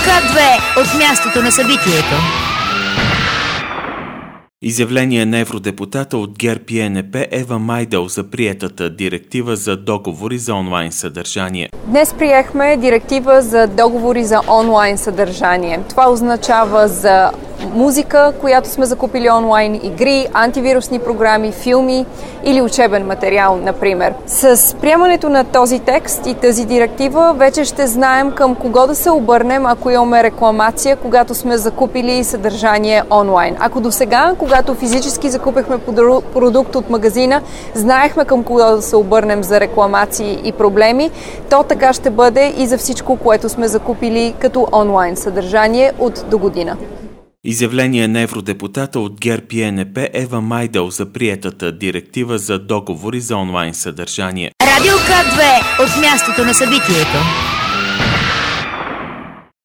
К2 от мястото на събитието. Изявление на евродепутата от ГЕРБ и ЕНП Ева Майдъл за приетата директива за договори за онлайн съдържание. Днес приехме директива за договори за онлайн съдържание. Това означава за музика, която сме закупили онлайн, игри, антивирусни програми, филми или учебен материал, например. С приемането на този текст и тази директива вече ще знаем към кого да се обърнем, ако имаме рекламация, когато сме закупили съдържание онлайн. Ако досега, когато физически закупихме продукт от магазина, знаехме към кого да се обърнем за рекламации и проблеми, то така ще бъде и за всичко, което сме закупили като онлайн съдържание от до година. Изявление на евродепутата от ГЕРБ и ЕНП Ева Майдъл за приетата директива за договори за онлайн съдържание. Радио К2 от мястото на събитието.